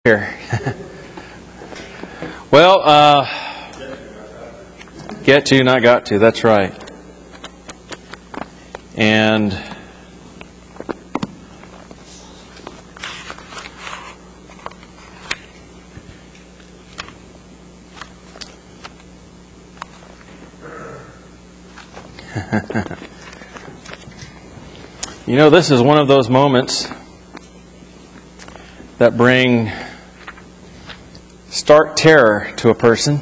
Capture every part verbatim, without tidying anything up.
Here. Well, uh, get to, not got to, that's right. And you know, this is one of those moments that bring stark terror to a person.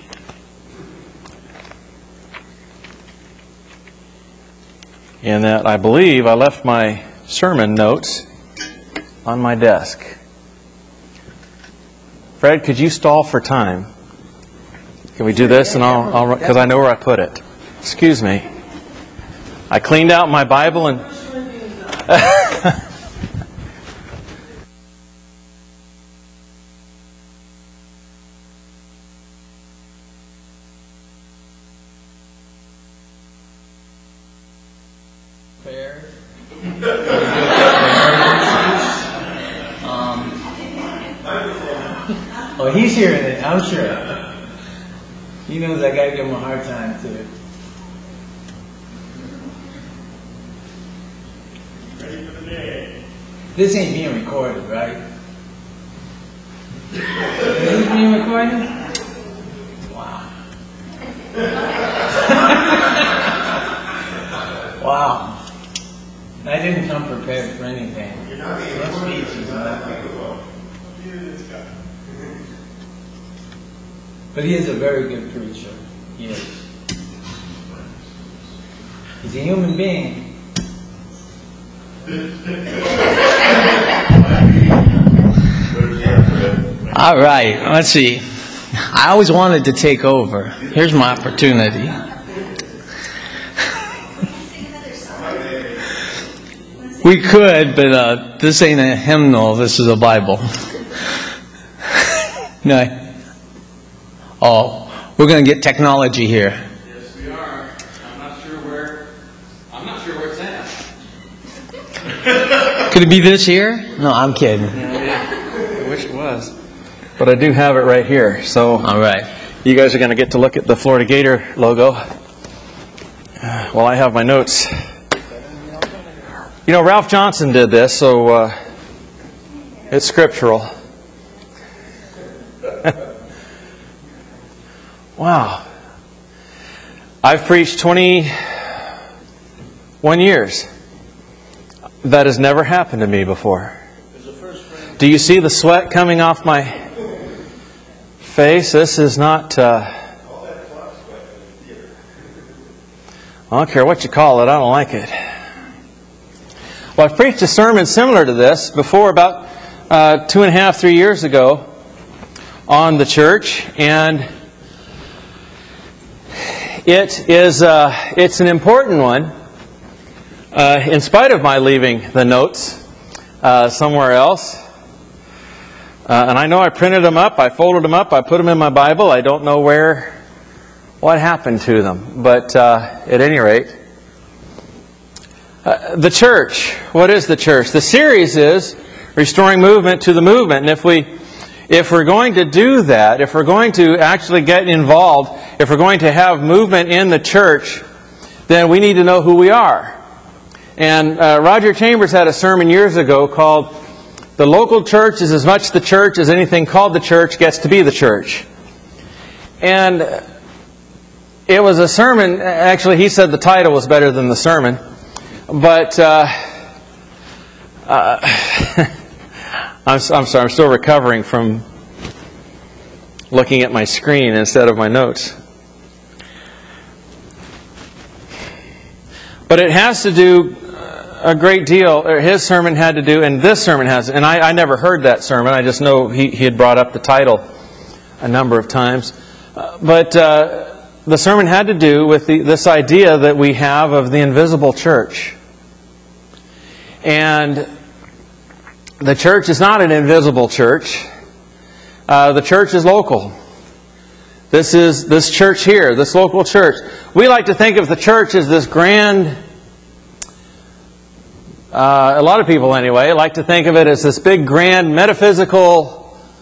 In that I believe I left my sermon notes on my desk. Fred, could you stall for time? Can we do this and I'll, because I know where I put it. Excuse me. I cleaned out my Bible and um, oh, he's hearing it, I'm sure. He knows I gotta give him a hard time too. Ready for the day. This ain't being recorded, right? Is this being recorded? Wow. Wow. I didn't come prepared for anything. You're not being That recorded. speech is You're not nothing. being recorded. Neither this guy. But he is a very good preacher. He is. He's a human being. All right, let's see. I always wanted to take over. Here's my opportunity. We could, but uh, this ain't a hymnal. This is a Bible. No. Oh, we're going to get technology here. yes, we are. I'm not sure where. I'm not sure where it's at. Could it be this here? No, I'm kidding. I wish it was, but I do have it right here. So, All right. you guys are going to get to look at the Florida Gator logo uh, while I have my notes. You know, Ralph Johnson did this, so uh, it's scriptural. Wow. I've preached twenty-one years. That has never happened to me before. Do you see the sweat coming off my face? This is not... Uh, I don't care what you call it, I don't like it. Well, I've preached a sermon similar to this before, about uh, two and a half, three years ago, on the church, and it is uh, it's an important one. Uh, in spite of my leaving the notes uh, somewhere else, uh, and I know I printed them up, I folded them up, I put them in my Bible. I don't know where, what happened to them, but uh, at any rate. Uh, the church. What is the church? The series is Restoring Movement to the Movement. And if we, if we're going to do that, if we're going to actually get involved, if we're going to have movement in the church, then we need to know who we are. And uh, Roger Chambers had a sermon years ago called "The Local Church is as much the church as anything called the church gets to be the church." And it was a sermon. Actually, he said the title was better than the sermon. But uh, uh, I'm, I'm sorry, I'm still recovering from looking at my screen instead of my notes. But it has to do a great deal, or his sermon had to do, and this sermon has, and I, I never heard that sermon, I just know he, he had brought up the title a number of times. Uh, but uh, the sermon had to do with the, this idea that we have of the invisible church. And the church is not an invisible church. Uh, the church is local. This is this church here, this local church. We like to think of the church as this grand Uh, a lot of people, anyway, like to think of it as this big, grand, metaphysical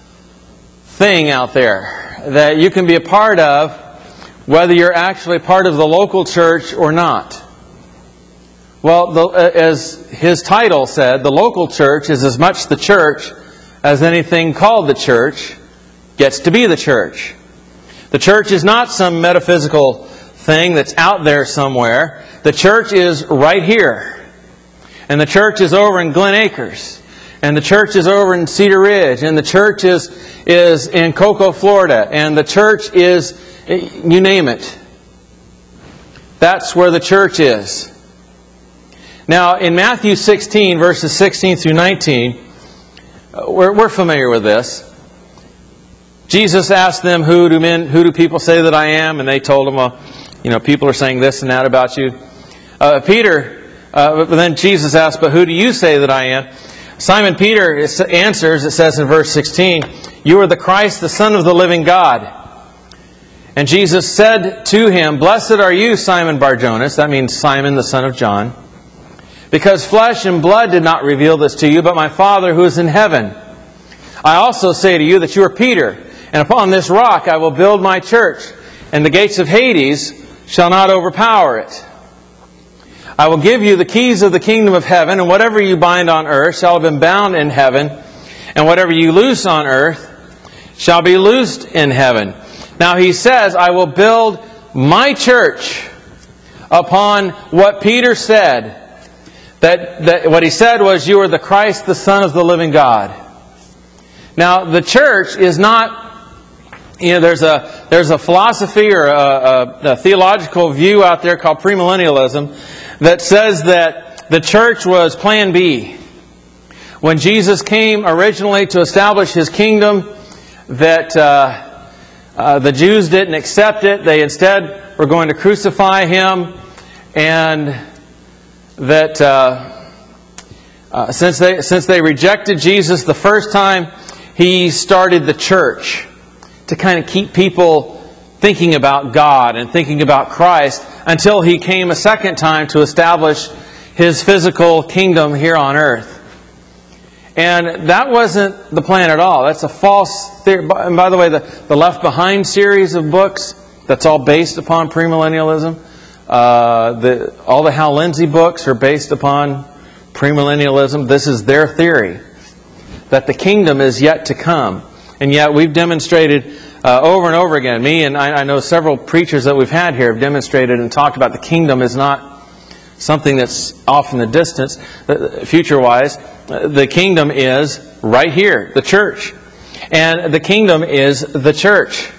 thing out there that you can be a part of, whether you're actually part of the local church or not. Well, the, as his title said, the local church is as much the church as anything called the church gets to be the church. The church is not some metaphysical thing that's out there somewhere. The church is right here. And the church is over in Glen Acres. And the church is over in Cedar Ridge. And the church is, is in Cocoa, Florida. And the church is, you name it. That's where the church is. Now, in Matthew sixteen, verses sixteen through nineteen, we're, we're familiar with this. Jesus asked them, who do men, who do people say that I am? And they told him, well, you know, people are saying this and that about you. Uh, Peter, uh, but then Jesus asked, but who do you say that I am? Simon Peter answers, it says in verse sixteen, you are the Christ, the Son of the living God. And Jesus said to him, blessed are you, Simon Bar-Jonas, that means Simon, the son of John, because flesh and blood did not reveal this to you, but my Father who is in heaven. I also say to you that you are Peter, and upon this rock I will build my church, and the gates of Hades shall not overpower it. I will give you the keys of the kingdom of heaven, and whatever you bind on earth shall have been bound in heaven, and whatever you loose on earth shall be loosed in heaven. Now he says, I will build my church upon what Peter said. That, that what he said was, you are the Christ, the Son of the living God. Now, the church is not, you know, there's a there's a philosophy or a, a, a theological view out there called premillennialism that says that the church was Plan B. When Jesus came originally to establish His kingdom, that uh, uh, the Jews didn't accept it. They instead were going to crucify Him, and that uh, uh, since they since they rejected Jesus the first time, He started the church to kind of keep people thinking about God and thinking about Christ until He came a second time to establish His physical kingdom here on earth. And that wasn't the plan at all. That's a false theory. And by the way, the, the Left Behind series of books, that's all based upon premillennialism. Uh, the, all the Hal Lindsey books are based upon premillennialism. This is their theory, that the kingdom is yet to come. And yet we've demonstrated uh, over and over again, me and I, I know several preachers that we've had here have demonstrated and talked about the kingdom is not something that's off in the distance, future-wise. The kingdom is right here, the church. And the kingdom is the church.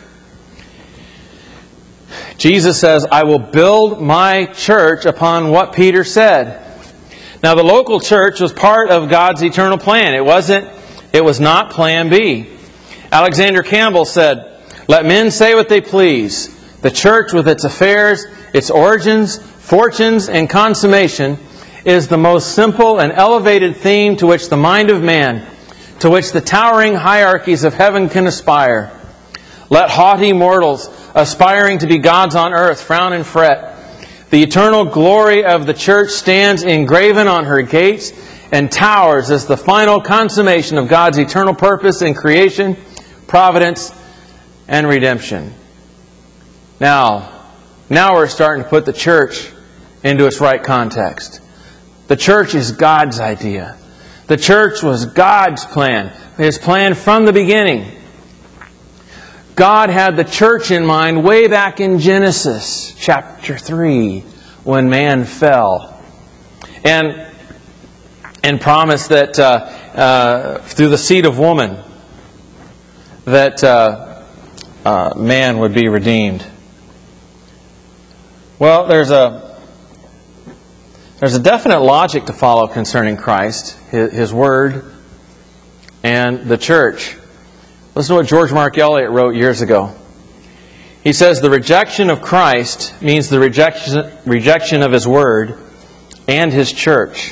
Jesus says, I will build my church upon what Peter said. Now, the local church was part of God's eternal plan. It wasn't, it was not Plan B. Alexander Campbell said, let men say what they please. The church with its affairs, its origins, fortunes, and consummation is the most simple and elevated theme to which the mind of man, to which the towering hierarchies of heaven can aspire. Let haughty mortals, aspiring to be gods on earth, frown and fret. The eternal glory of the church stands engraven on her gates and towers as the final consummation of God's eternal purpose in creation, providence, and redemption. Now, now we're starting to put the church into its right context. The church is God's idea. The church was God's plan. His plan from the beginning. God had the church in mind way back in Genesis chapter three when man fell. And, and promised that uh, uh, through the seed of woman that uh, uh, man would be redeemed. Well, there's a there's a definite logic to follow concerning Christ, His, His Word, and the church. Listen to what George Mark Elliott wrote years ago. He says, the rejection of Christ means the rejection, rejection of His Word and His church.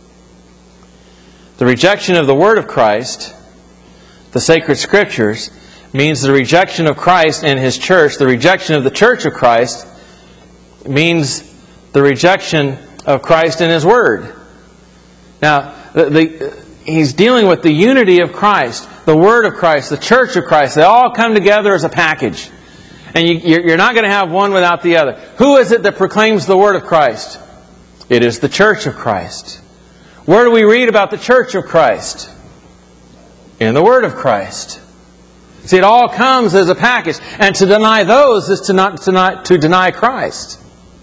The rejection of the Word of Christ, the sacred Scriptures, means the rejection of Christ and His church. The rejection of the church of Christ means the rejection of Christ and His Word. Now, the, the, he's dealing with the unity of Christ. the Word of Christ, the Church of Christ, they all come together as a package. And you, you're not going to have one without the other. Who is it that proclaims the Word of Christ? It is the Church of Christ. Where do we read about the Church of Christ? In the Word of Christ. See, it all comes as a package. And to deny those is to not to, not, to deny Christ.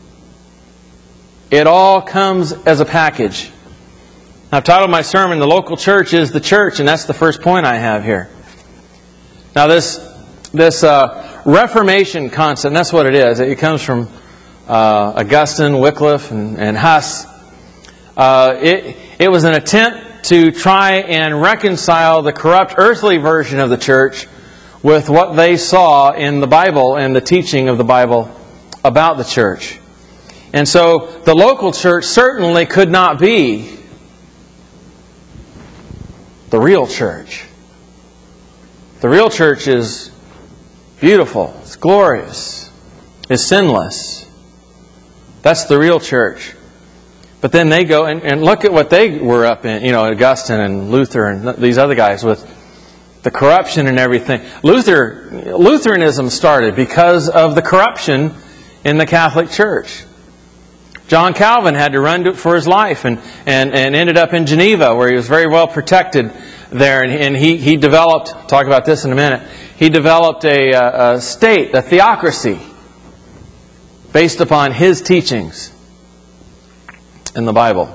It all comes as a package. I've titled my sermon, The Local Church is the Church, and that's the first point I have here. Now this, this uh, Reformation concept, and that's what it is. It comes from uh, Augustine, Wycliffe, and, and Huss. Uh, it, it was an attempt to try and reconcile the corrupt earthly version of the church with what they saw in the Bible and the teaching of the Bible about the church. And so the local church certainly could not be the real church. The real church is beautiful, it's glorious, it's sinless. That's the real church. But then they go and, and look at what they were up in, you know, Augustine and Luther and these other guys with the corruption and everything. Luther, Lutheranism started because of the corruption in the Catholic Church. John Calvin had to run for his life and, and, and ended up in Geneva where he was very well protected there. And, and he, he developed, I'll talk about this in a minute, he developed a, a state, a theocracy, based upon his teachings in the Bible.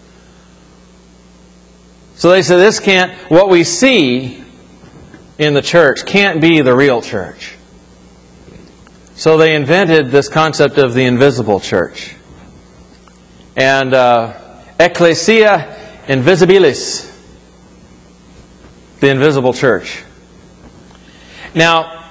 So they said this can't, what we see in the church can't be the real church. So they invented this concept of the invisible church. And uh, Ecclesia Invisibilis, the invisible church. Now,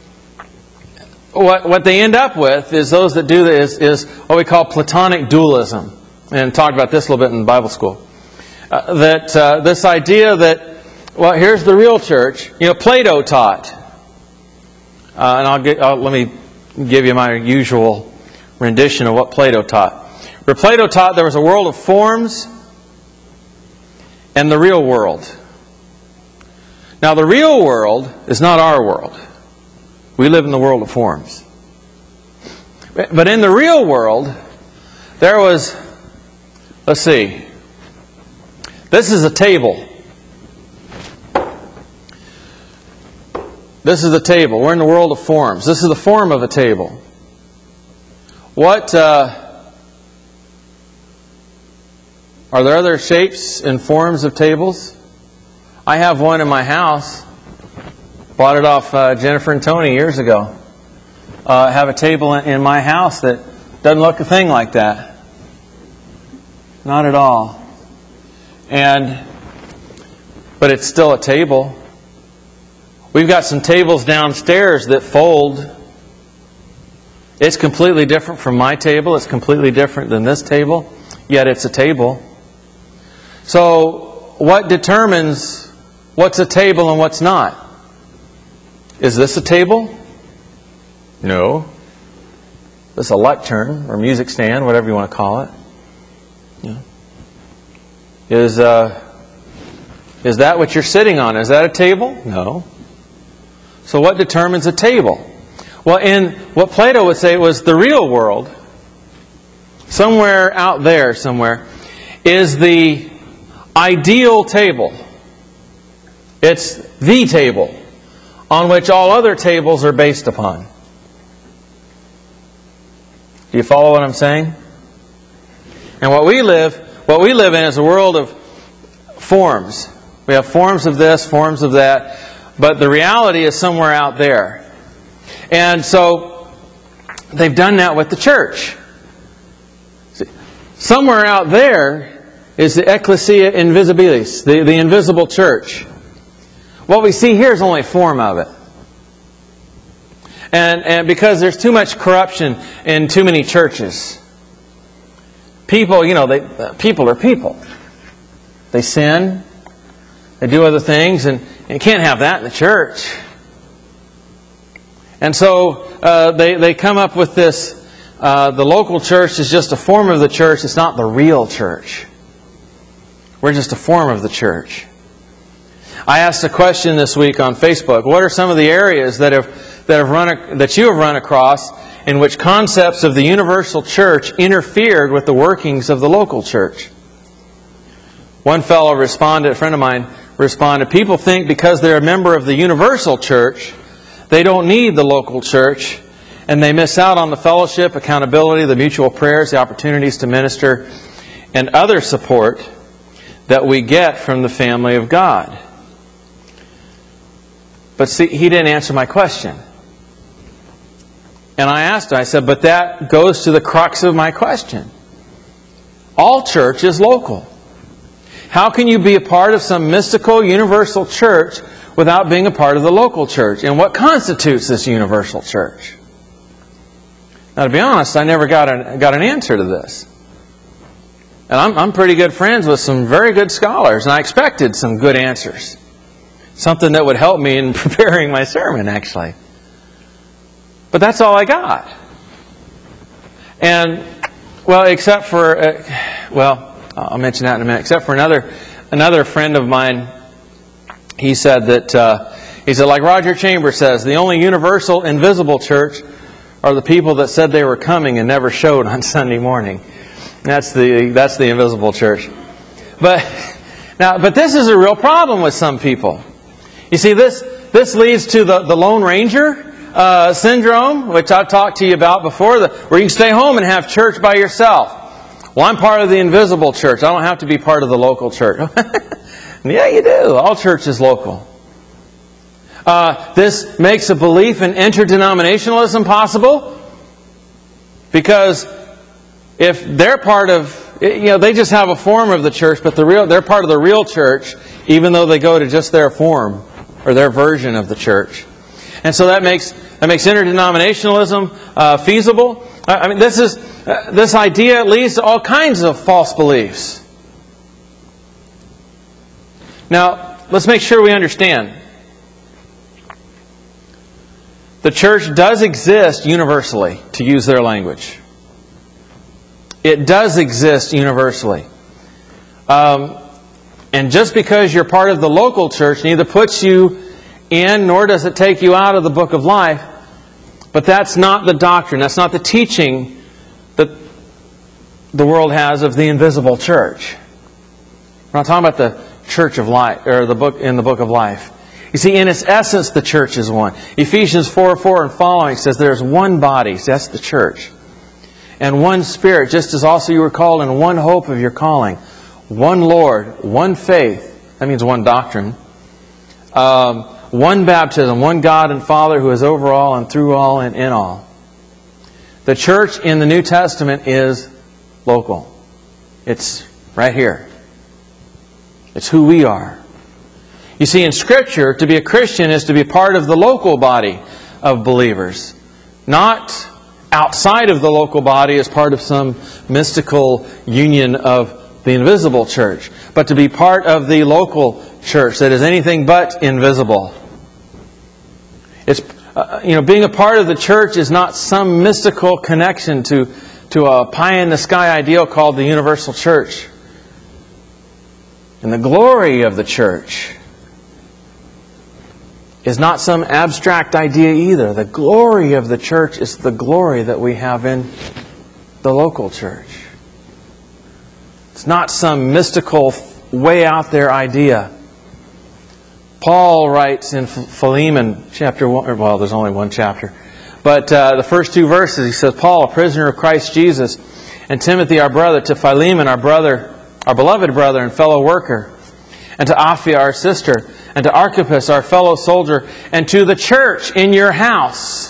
what what they end up with is those that do this is what we call Platonic dualism, and talked about this a little bit in Bible school. Uh, that uh, this idea that, well, here's the real church. You know, Plato taught, uh, and I'll get I'll, let me give you my usual rendition of what Plato taught. Where Plato taught there was a world of forms and the real world. Now the real world is not our world. We live in the world of forms. But in the real world, there was, let's see, this is a table. This is a table. We're in the world of forms. This is the form of a table. What... Uh, Are there other shapes and forms of tables? I have one in my house. Bought it off uh, Jennifer and Tony years ago. Uh, I have a table in, in my house that doesn't look a thing like that. Not at all. And, but it's still a table. We've got some tables downstairs that fold. It's completely different from my table. It's completely different than this table. Yet it's a table. So, what determines what's a table and what's not? Is this a table? No. This is a lectern or music stand, whatever you want to call it. Yeah. Is uh, is that what you're sitting on? Is that a table? No. So, what determines a table? Well, in what Plato would say was the real world, somewhere out there, somewhere, is the ideal table. It's the table on which all other tables are based upon. Do you follow what I'm saying? And what we live, what we live in is a world of forms. We have forms of this, forms of that, but the reality is somewhere out there. And so they've done that with the church. Somewhere out there is the Ecclesia Invisibilis, the, the invisible church. What we see here is only a form of it. And, and because there's too much corruption in too many churches. People, you know, they, uh, people are people. They sin. They do other things. And, and you can't have that in the church. And so uh, they, they come up with this, uh, the local church is just a form of the church. It's not the real church. We're just a form of the church. I asked a question this week on Facebook. What are some of the areas that have that have run that you have run across in which concepts of the universal church interfered with the workings of the local church? One fellow responded, a friend of mine responded, people think because they're a member of the universal church, they don't need the local church, and they miss out on the fellowship, accountability, the mutual prayers, the opportunities to minister, and other support that we get from the family of God. But see, he didn't answer my question. And I asked him, I said, but that goes to the crux of my question. All church is local. How can you be a part of some mystical universal church without being a part of the local church? And what constitutes this universal church? Now, to be honest, I never got an, got an answer to this. And I'm, I'm pretty good friends with some very good scholars, and I expected some good answers. Something that would help me in preparing my sermon, actually. But that's all I got. And, well, except for, uh, well, I'll mention that in a minute. Except for another another friend of mine, he said that, uh, he said, like Roger Chambers says, the only universal, invisible church are the people that said they were coming and never showed on Sunday morning. That's the that's the invisible church. But now, but this is a real problem with some people. You see, this this leads to the, the Lone Ranger uh, syndrome, which I've talked to you about before, the, where you can stay home and have church by yourself. Well, I'm part of the invisible church. I don't have to be part of the local church. Yeah, you do. All church is local. Uh, this makes a belief in interdenominationalism possible, because if they're part of, you know, they just have a form of the church, but the real they're part of the real church, even though they go to just their form or their version of the church. And so that makes that makes interdenominationalism uh, feasible. I mean, this is uh, this idea leads to all kinds of false beliefs. Now, let's make sure we understand. The church does exist universally, to use their language. It does exist universally. Um, and just because you're part of the local church neither puts you in, nor does it take you out of the book of life. But that's not the doctrine. That's not the teaching that the world has of the invisible church. We're not talking about the church of life, or the book in the book of life. You see, in its essence, the church is one. Ephesians four four and following says there's one body, so that's the church, and one Spirit, just as also you were called in one hope of your calling, one Lord, one faith. That means one doctrine. Um, one baptism, one God and Father who is over all and through all and in all. The church in the New Testament is local. It's right here. It's who we are. You see, in Scripture, to be a Christian is to be part of the local body of believers. Not outside of the local body as part of some mystical union of the invisible church, but to be part of the local church that is anything but invisible. It's uh, you know, being a part of the church is not some mystical connection to to a pie in the sky ideal called the universal church. And the glory of the church is not some abstract idea either. The glory of the church is the glory that we have in the local church. It's not some mystical, way out there idea. Paul writes in Philemon chapter one, well, there's only one chapter, but uh, the first two verses, he says, Paul, a prisoner of Christ Jesus, and Timothy, our brother, to Philemon, our brother, our beloved brother and fellow worker, and to Apphia, our sister, and to Archippus, our fellow soldier, and to the church in your house.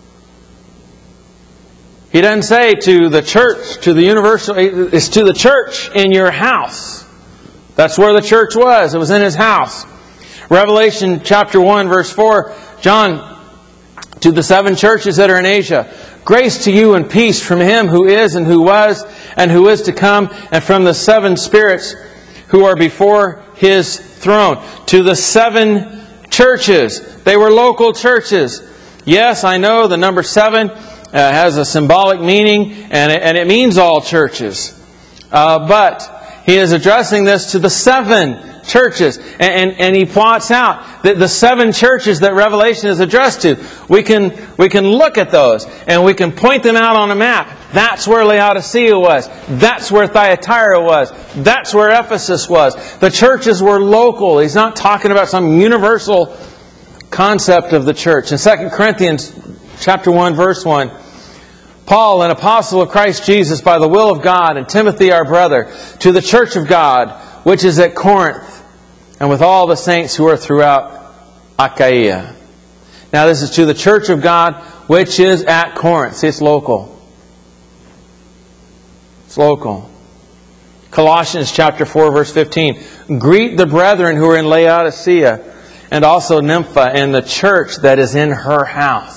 He doesn't say to the church, to the universal, it's to the church in your house. That's where the church was. It was in his house. Revelation chapter one, verse four, John, to the seven churches that are in Asia, grace to you and peace from Him who is and who was and who is to come, and from the seven spirits who are before His throne. To the seven churches. They were local churches. Yes, I know the number seven uh, has a symbolic meaning, and it, and it means all churches. Uh, but he is addressing this to the seven churches. And, and, and he plots out the, the seven churches that Revelation is addressed to. We can, we can look at those and we can point them out on a map. That's where Laodicea was. That's where Thyatira was. That's where Ephesus was. The churches were local. He's not talking about some universal concept of the church. In Second Corinthians chapter one, verse one, Paul, an apostle of Christ Jesus by the will of God, and Timothy our brother, to the church of God, which is at Corinth, and with all the saints who are throughout Achaia. Now this is to the church of God, which is at Corinth. See, it's local. It's local. Colossians chapter four, verse fifteen. Greet the brethren who are in Laodicea, and also Nympha, and the church that is in her house.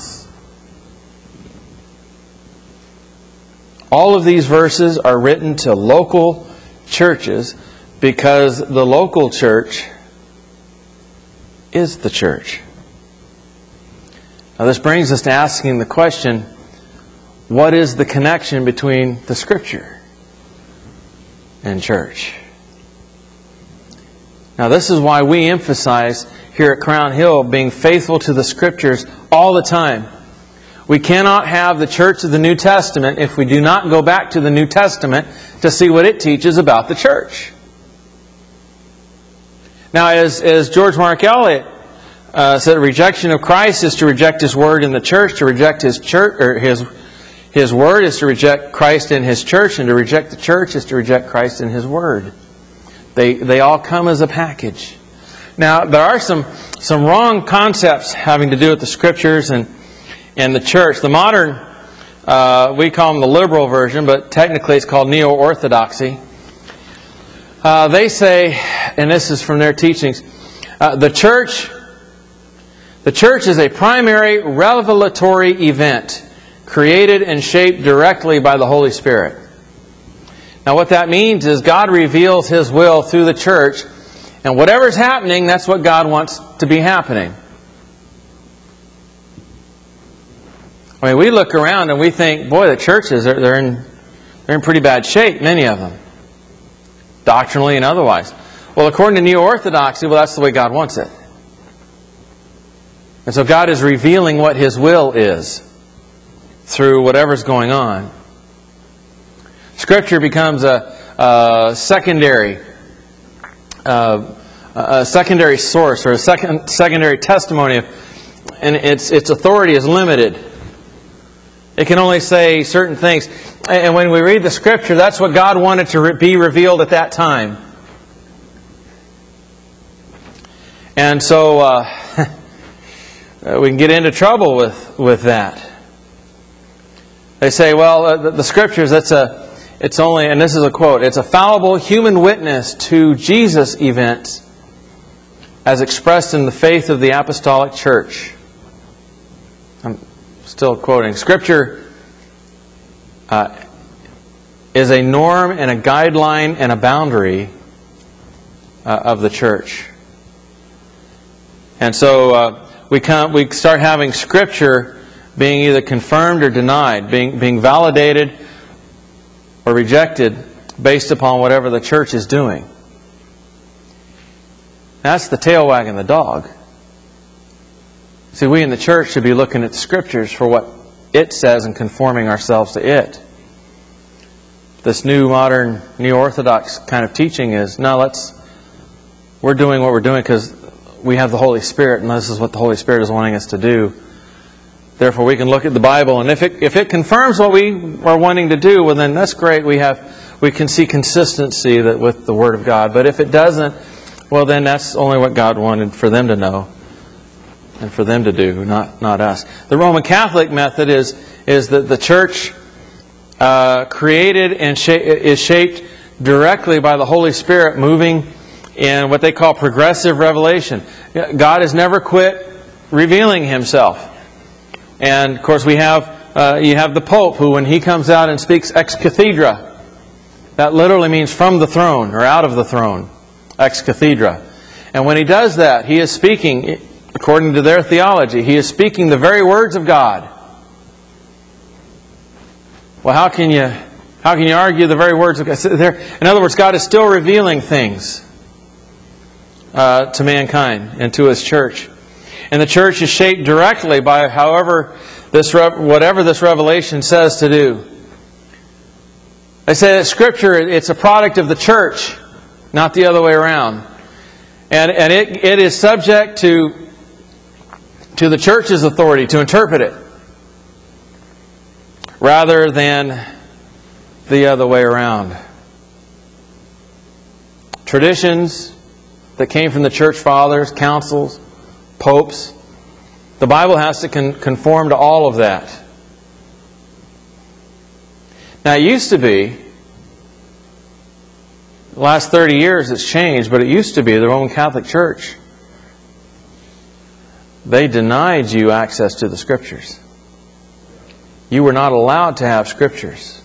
All of these verses are written to local churches because the local church is the church. Now this brings us to asking the question, what is the connection between the Scripture and church? Now this is why we emphasize here at Crown Hill being faithful to the Scriptures all the time. We cannot have the church of the New Testament if we do not go back to the New Testament to see what it teaches about the church. Now, as, as George Mark Elliott uh, said, rejection of Christ is to reject His Word in the church. To reject His church, or His His Word is to reject Christ in His church, and to reject the church is to reject Christ in His Word. They they all come as a package. Now, there are some some wrong concepts having to do with the Scriptures and and the church. The modern, uh, we call them the liberal version, but technically it's called neo-orthodoxy. Uh, they say, and this is from their teachings, uh, the church, the church is a primary revelatory event created and shaped directly by the Holy Spirit. Now what that means is God reveals His will through the church, and whatever's happening, that's what God wants to be happening. I mean, we look around and we think, boy, the churches, they're, they're, in, they're in pretty bad shape, many of them. Doctrinally and otherwise. Well, according to neo-orthodoxy, well, that's the way God wants it. And so God is revealing what His will is through whatever's going on. Scripture becomes a, a secondary uh, a secondary source or a second, secondary testimony, and its, its authority is limited. It can only say certain things. And when we read the Scripture, that's what God wanted to be revealed at that time. And so uh, we can get into trouble with, with that. They say, well, uh, the, the Scriptures, that's a, it's only, and this is a quote, it's a fallible human witness to Jesus' events as expressed in the faith of the Apostolic Church. I'm still quoting. Scripture uh, is a norm and a guideline and a boundary uh, of the church. And so uh, we come, we start having Scripture being either confirmed or denied, being being validated or rejected based upon whatever the church is doing. That's the tail wagging the dog. See, we in the church should be looking at the Scriptures for what it says and conforming ourselves to it. This new modern neo-orthodox kind of teaching is, no, let's, we're doing what we're doing because we have the Holy Spirit, and this is what the Holy Spirit is wanting us to do. Therefore, we can look at the Bible, and if it if it confirms what we are wanting to do, well, then that's great. We have we can see consistency that with the Word of God. But if it doesn't, well, then that's only what God wanted for them to know and for them to do, not not us. The Roman Catholic method is is that the church uh, created and sh- is shaped directly by the Holy Spirit, moving in what they call progressive revelation. God has never quit revealing Himself. And, of course, we have uh, you have the Pope, who, when he comes out and speaks ex cathedra, that literally means from the throne, or out of the throne, ex cathedra. And when he does that, he is speaking, according to their theology, he is speaking the very words of God. Well, how can you how can you argue the very words of God? In other words, God is still revealing things. uh, to mankind and to His church. And the church is shaped directly by however this whatever this revelation says to do. They say that Scripture, it's a product of the church, not the other way around. And, and it, it is subject to, to the church's authority to interpret it, rather than the other way around. Traditions that came from the church fathers, councils, popes, the Bible has to con- conform to all of that. Now, it used to be, the last thirty years it's changed, but it used to be the Roman Catholic Church. They denied you access to the Scriptures. You were not allowed to have Scriptures.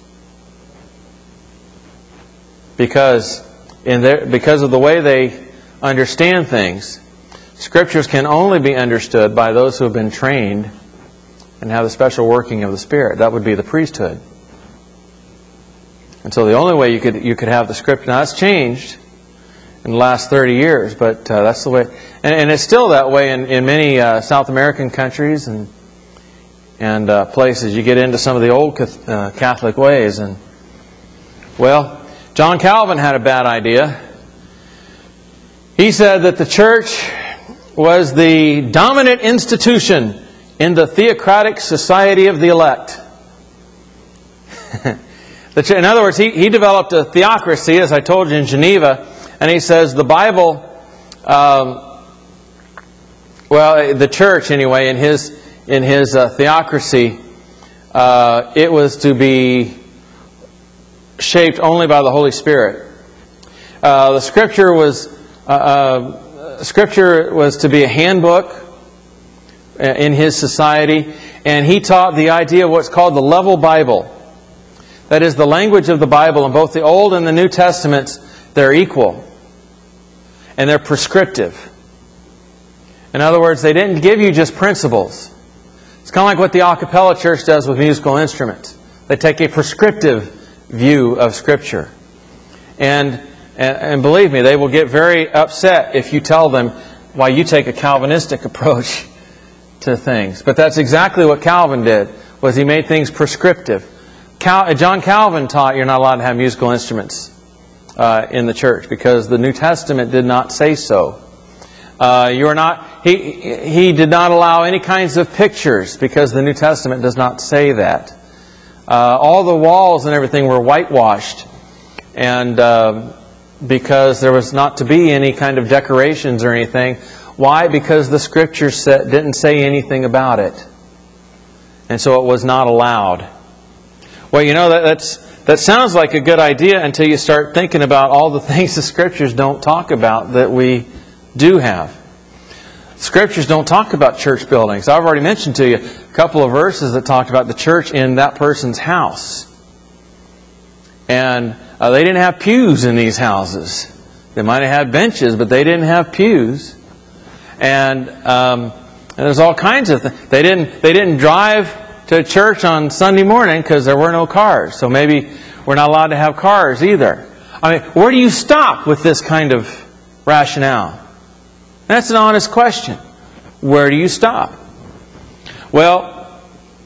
Because, in their, because of the way they understand things, Scriptures can only be understood by those who have been trained and have the special working of the Spirit. That would be the priesthood. And so the only way you could you could have the Scripture, now that's changed in the last thirty years, but uh, that's the way, and, and it's still that way in, in many uh, South American countries and and uh, places. You get into some of the old uh, Catholic ways, and well, John Calvin had a bad idea. He said that the church was the dominant institution in the theocratic society of the elect. In other words, he, he developed a theocracy, as I told you, in Geneva, and he says the Bible, um, well, the church anyway, in his in his uh, theocracy, uh, it was to be shaped only by the Holy Spirit. Uh, the Scripture was uh, uh, Scripture was to be a handbook in his society, and he taught the idea of what's called the level Bible. That is, the language of the Bible in both the Old and the New Testaments, they're equal. And they're prescriptive. In other words, they didn't give you just principles. It's kind of like what the a cappella church does with musical instruments. They take a prescriptive view of Scripture. And, and, and believe me, they will get very upset if you tell them why you take a Calvinistic approach to things. But that's exactly what Calvin did, was he made things prescriptive. Cal- John Calvin taught you're not allowed to have musical instruments uh, in the church because the New Testament did not say so. Uh, you are not. He he did not allow any kinds of pictures because the New Testament does not say that. Uh, all the walls and everything were whitewashed, and uh, because there was not to be any kind of decorations or anything. Why? Because the Scriptures said, didn't say anything about it, and so it was not allowed. Well, you know, that, that's, that sounds like a good idea until you start thinking about all the things the Scriptures don't talk about that we do have. Scriptures don't talk about church buildings. I've already mentioned to you a couple of verses that talked about the church in that person's house. And uh, they didn't have pews in these houses. They might have had benches, but they didn't have pews. And, um, and there's all kinds of things. They didn't, they didn't drive to church on Sunday morning because there were no cars. So maybe we're not allowed to have cars either. I mean, where do you stop with this kind of rationale? That's an honest question. Where do you stop? Well,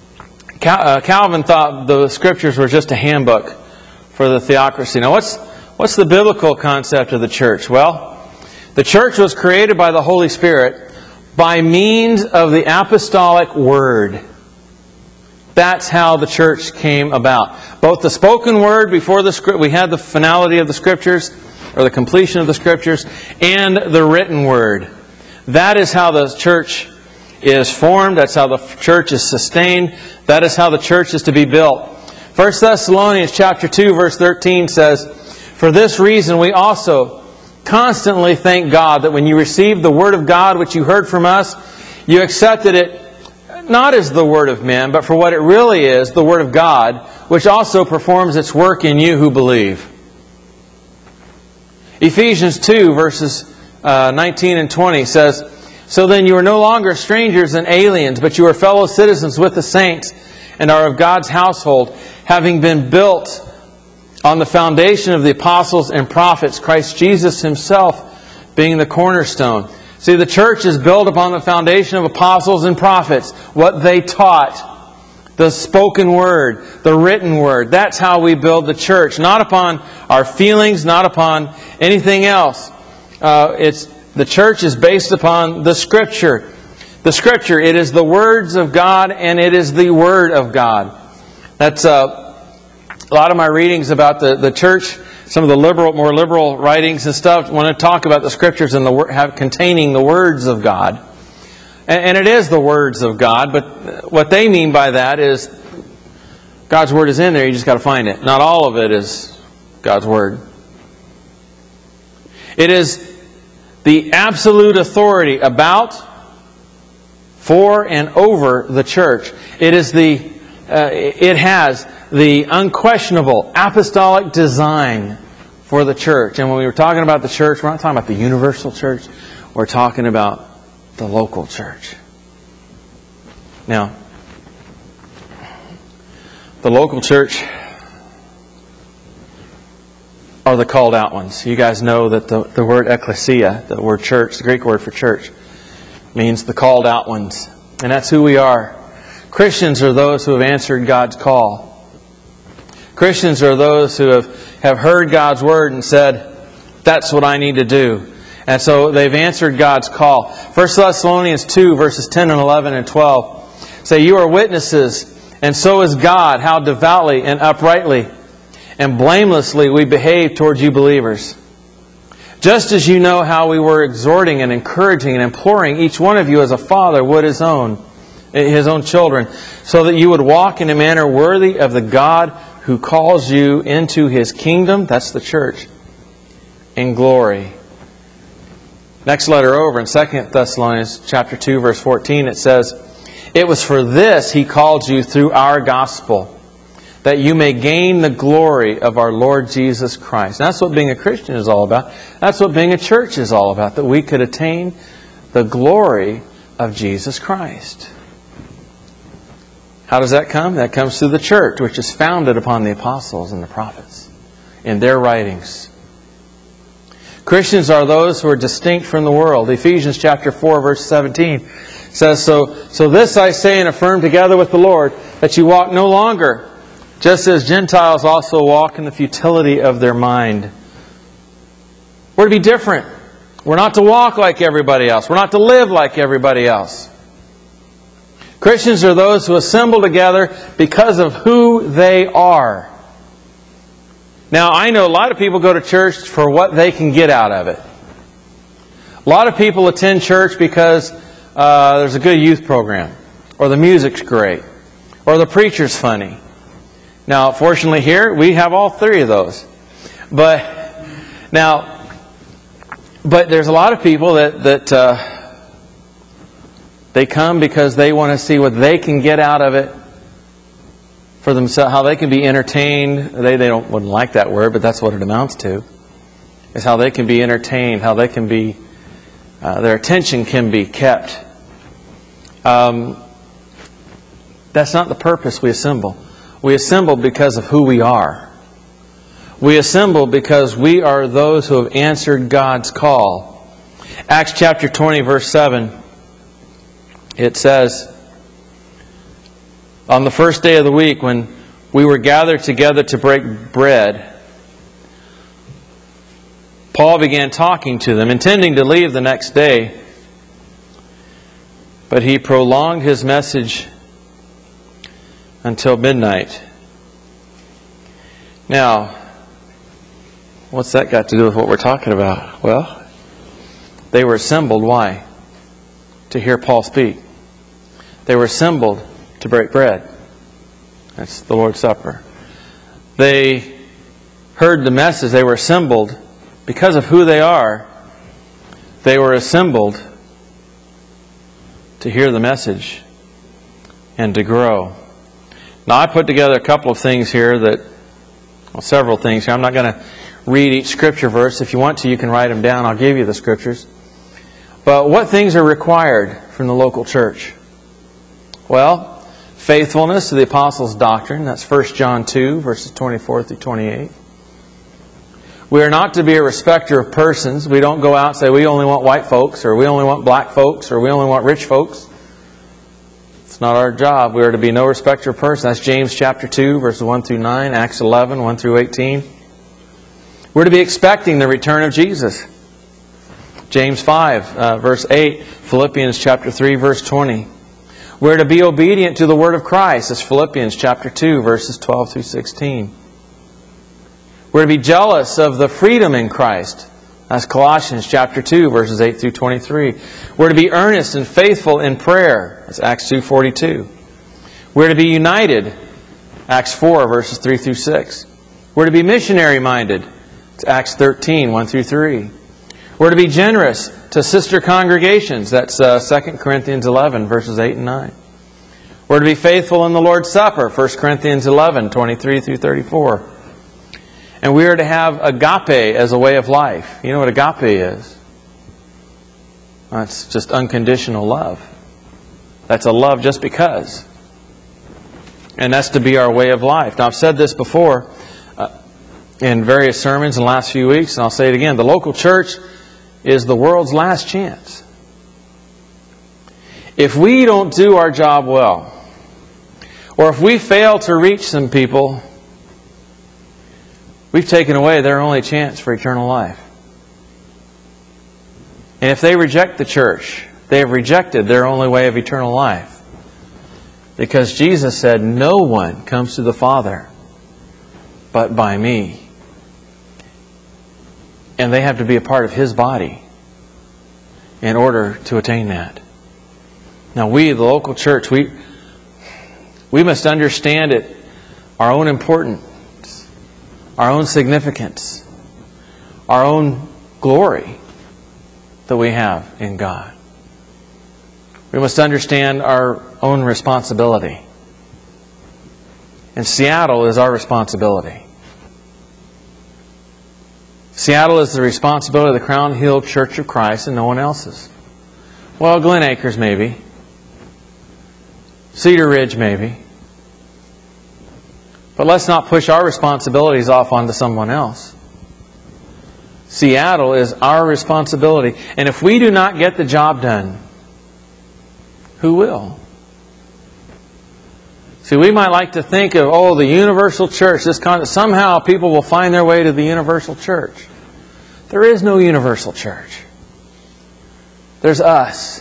Calvin thought the Scriptures were just a handbook for the theocracy. Now, what's what's the biblical concept of the church? Well, the church was created by the Holy Spirit by means of the apostolic word. That's how the church came about. Both the spoken word before the script, we had the finality of the Scriptures, or the completion of the Scriptures, and the written word. That is how the church is formed. That's how the church is sustained. That is how the church is to be built. First Thessalonians chapter two, verse thirteen says, "For this reason we also constantly thank God that when you received the word of God which you heard from us, you accepted it not as the word of men, but for what it really is, the word of God, which also performs its work in you who believe." Ephesians two, verses uh, nineteen and twenty says, "So then you are no longer strangers and aliens, but you are fellow citizens with the saints and are of God's household, having been built on the foundation of the apostles and prophets, Christ Jesus Himself being the cornerstone. See, the church is built upon the foundation of apostles and prophets, what they taught. The spoken word, the written word. That's how we build the church. Not upon our feelings, not upon anything else. Uh, it's the church is based upon the Scripture. The Scripture, it is the words of God and it is the Word of God. That's uh, a lot of my readings about the, the church. Some of the liberal, more liberal writings and stuff want to talk about the Scriptures and the have, containing the words of God. And it is the words of God, but what they mean by that is God's Word is in there, you just got to find it. Not all of it is God's Word. It is the absolute authority about, for, and over the church. It is the, uh, it has the unquestionable apostolic design for the church. And when we were talking about the church, we're not talking about the universal church, we're talking about the local church. Now, the local church are the called out ones. You guys know that the, the word ecclesia, the word church, the Greek word for church, means the called out ones. And that's who we are. Christians are those who have answered God's call. Christians are those who have, have heard God's word and said, that's what I need to do. And so they've answered God's call. First Thessalonians two, verses ten and eleven and twelve say, you are witnesses, and so is God, how devoutly and uprightly and blamelessly we behave towards you believers. Just as you know how we were exhorting and encouraging and imploring each one of you as a father would his own, his own children, so that you would walk in a manner worthy of the God who calls you into His kingdom, that's the church, in glory. Next letter over in Second Thessalonians chapter two, verse fourteen, it says, it was for this He called you through our gospel, that you may gain the glory of our Lord Jesus Christ. And that's what being a Christian is all about. That's what being a church is all about, that we could attain the glory of Jesus Christ. How does that come? That comes through the church, which is founded upon the apostles and the prophets in their writings. Christians are those who are distinct from the world. Ephesians chapter four, verse seventeen says, So, so this I say and affirm together with the Lord, that you walk no longer, just as Gentiles also walk in the futility of their mind. We're to be different. We're not to walk like everybody else. We're not to live like everybody else. Christians are those who assemble together because of who they are. Now, I know a lot of people go to church for what they can get out of it. A lot of people attend church because uh, there's a good youth program, or the music's great, or the preacher's funny. Now, fortunately here, we have all three of those. But, now, but there's a lot of people that, that uh, they come because they want to see what they can get out of it for themselves, how they can be entertained. They, they don't wouldn't like that word, but that's what it amounts to. Is how they can be entertained, how they can be, uh, their attention can be kept. Um, that's not the purpose we assemble. We assemble because of who we are. We assemble because we are those who have answered God's call. Acts chapter twenty, verse seven, it says, on the first day of the week, when we were gathered together to break bread, Paul began talking to them, intending to leave the next day. But he prolonged his message until midnight. Now, what's that got to do with what we're talking about? Well, they were assembled. Why? To hear Paul speak. They were assembled to break bread. That's the Lord's Supper. They heard the message. They were assembled because of who they are. They were assembled to hear the message and to grow. Now, I put together a couple of things here that, well, several things here. I'm not going to read each scripture verse. If you want to, you can write them down. I'll give you the scriptures. But what things are required from the local church? Well, faithfulness to the apostles' doctrine. That's First John two, verses twenty-four through twenty-eight. We are not to be a respecter of persons. We don't go out and say we only want white folks, or we only want black folks, or we only want rich folks. It's not our job. We are to be no respecter of persons. That's James chapter two, verses one through nine, Acts eleven, one through eighteen. We're to be expecting the return of Jesus. James five, uh, verse eight, Philippians chapter three, verse twenty. We're to be obedient to the word of Christ. That's Philippians chapter two, verses twelve through sixteen. We're to be jealous of the freedom in Christ. That's Colossians chapter two, verses eight through twenty-three. We're to be earnest and faithful in prayer. That's Acts two forty-two. We're to be united. Acts four, verses three through six. We're to be missionary minded. It's Acts thirteen, one through three. We're to be generous to sister congregations. That's uh, Second Corinthians eleven, verses eight and nine. We're to be faithful in the Lord's Supper. First Corinthians eleven, twenty-three through thirty-four. And we are to have agape as a way of life. You know what agape is? That's just unconditional love. That's a love just because. And that's to be our way of life. Now, I've said this before uh, in various sermons in the last few weeks, and I'll say it again. The local church is the world's last chance. If we don't do our job well, or if we fail to reach some people, we've taken away their only chance for eternal life. And if they reject the church, they have rejected their only way of eternal life. Because Jesus said, no one comes to the Father but by me. And they have to be a part of His body in order to attain that. Now we, the local church, we, we must understand it, our own importance, our own significance, our own glory that we have in God. We must understand our own responsibility. And Seattle is our responsibility. Seattle is the responsibility of the Crown Hill Church of Christ and no one else's. Well, Glen Acres maybe. Cedar Ridge maybe. But let's not push our responsibilities off onto someone else. Seattle is our responsibility. And if we do not get the job done, who will? See, we might like to think of, oh, the universal church. This kind of, somehow people will find their way to the universal church. There is no universal church. There's us.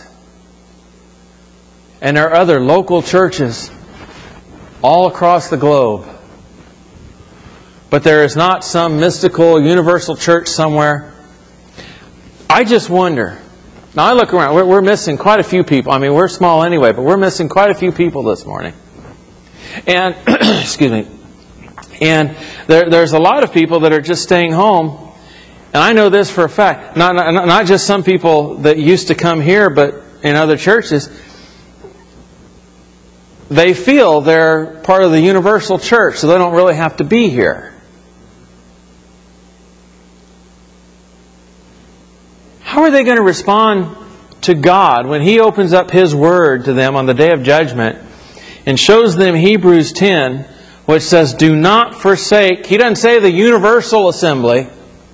And there are other local churches all across the globe. But there is not some mystical universal church somewhere. I just wonder. Now I look around. We're, we're missing quite a few people. I mean, we're small anyway, but we're missing quite a few people this morning. And, excuse me, and there, there's a lot of people that are just staying home. And I know this for a fact. Not, not, not just some people that used to come here, but in other churches. They feel they're part of the universal church, so they don't really have to be here. How are they going to respond to God when He opens up His Word to them on the day of judgment and shows them Hebrews ten, which says, do not forsake. He doesn't say the universal assembly.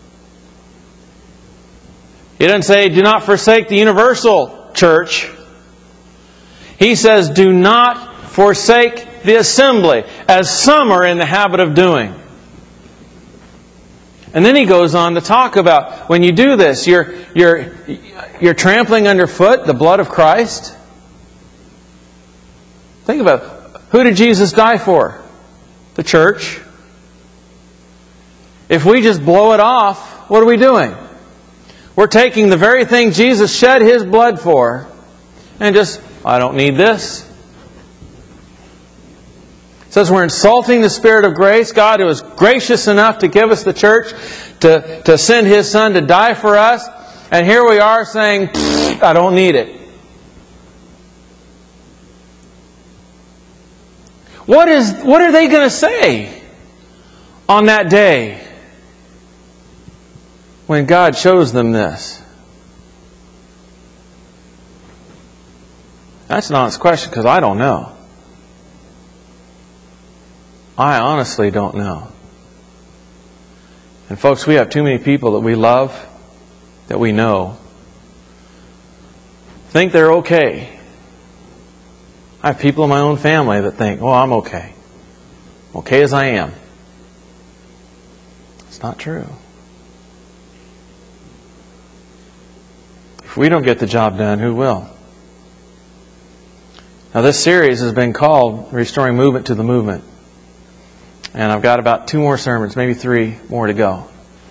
He doesn't say, do not forsake the universal church. He says, do not forsake the assembly, as some are in the habit of doing. And then he goes on to talk about when you do this, you're, you're, you're trampling underfoot the blood of Christ. Think about it. Who did Jesus die for? The church. If we just blow it off, what are we doing? We're taking the very thing Jesus shed His blood for and just, I don't need this. It says we're insulting the Spirit of grace. God who is gracious enough to give us the church, to, to send His Son to die for us. And here we are saying, I don't need it. What is, what are they going to say on that day when God shows them this? That's an honest question because I don't know. I honestly don't know. And folks, we have too many people that we love, that we know, think they're okay. I have people in my own family that think, oh, I'm okay. Okay as I am. It's not true. If we don't get the job done, who will? Now, this series has been called Restoring Movement to the Movement. And I've got about two more sermons, maybe three more to go.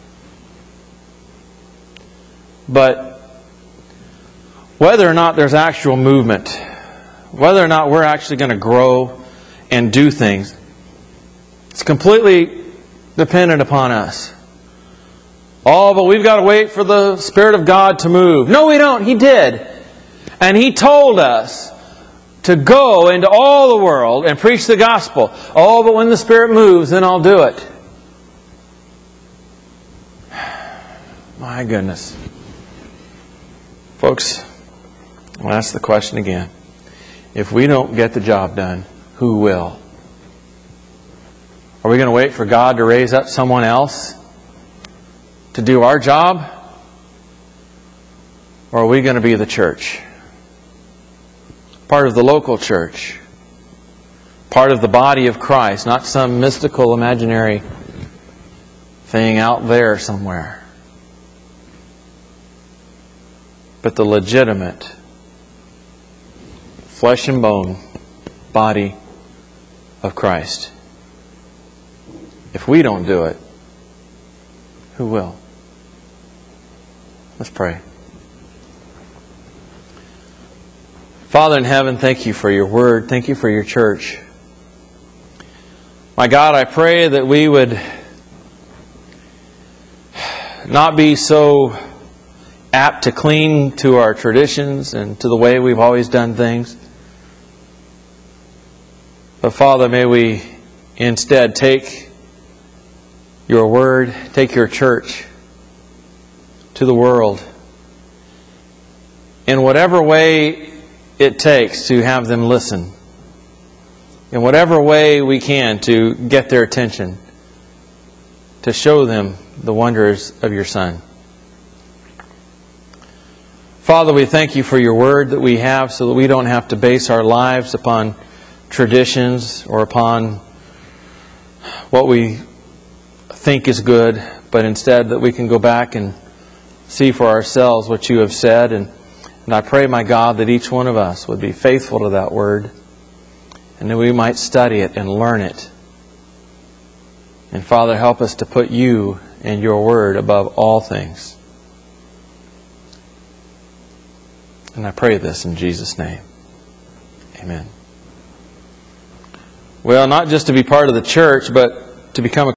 But whether or not there's actual movement, whether or not we're actually going to grow and do things, it's completely dependent upon us. Oh, but we've got to wait for the Spirit of God to move. No, we don't. He did. And He told us to go into all the world and preach the gospel. Oh, but when the Spirit moves, then I'll do it. My goodness. Folks, I'll ask the question again. If we don't get the job done, who will? Are we going to wait for God to raise up someone else to do our job? Or are we going to be the church? Part of the local church. Part of the body of Christ, not some mystical, imaginary thing out there somewhere. But the legitimate, flesh and bone body of Christ. If we don't do it, who will? Let's pray. Father in heaven, thank You for Your Word. Thank You for Your church. My God, I pray that we would not be so apt to cling to our traditions and to the way we've always done things. But Father, may we instead take Your Word, take Your church to the world in whatever way it takes to have them listen. In whatever way we can to get their attention, to show them the wonders of Your Son. Father, we thank You for Your Word that we have so that we don't have to base our lives upon traditions or upon what we think is good, but instead that we can go back and see for ourselves what You have said. And, and I pray, my God, that each one of us would be faithful to that Word and that we might study it and learn it. And Father, help us to put You and Your Word above all things. And I pray this in Jesus' name. Amen. Well, not just to be part of the church, but to become a